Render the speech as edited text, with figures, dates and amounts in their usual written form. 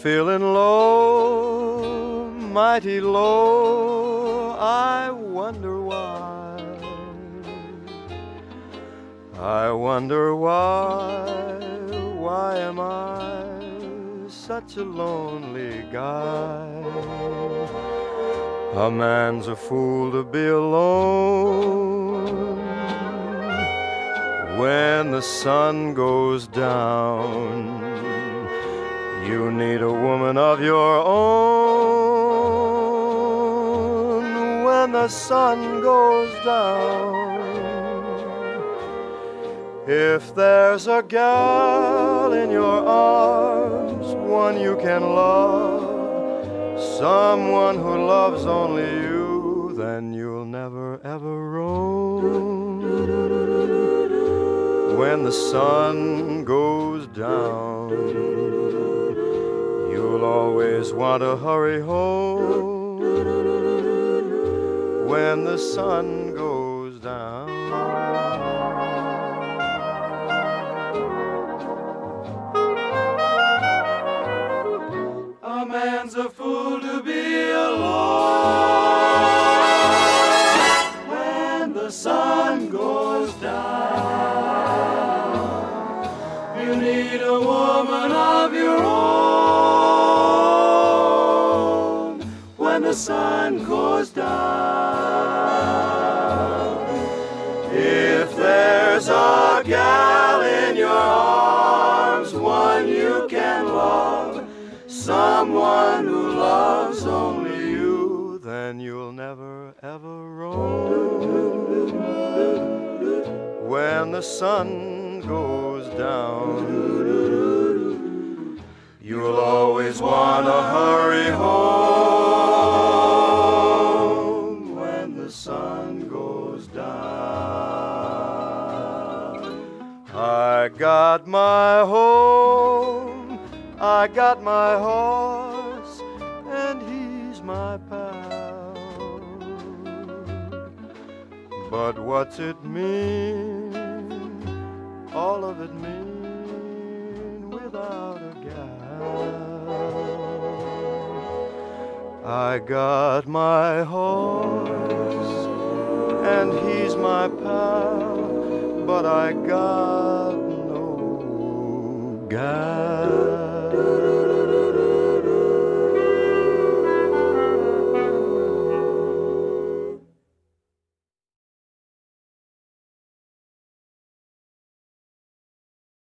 feeling low, mighty low, I wonder why. I wonder why am I such a lonely guy? A man's a fool to be alone when the sun goes down. You need a woman of your own when the sun goes down. If there's a gal in your arms, one you can love, someone who loves only you, then you'll never ever roam when the sun goes down. You'll always want to hurry home when the sun goes down. A man's a fool to be alone when the sun goes down. You need a woman of your own when the sun goes down. If there's a gal in your arms, one you can love, someone who loves only you, then you'll never ever roam when the sun goes down. You'll always want to hurry home when the sun goes down. I got my home, I got my horse, and he's my pal. But what's it mean, all of it mean, without a gal? I got my horse, and he's my pal, but I got no gal.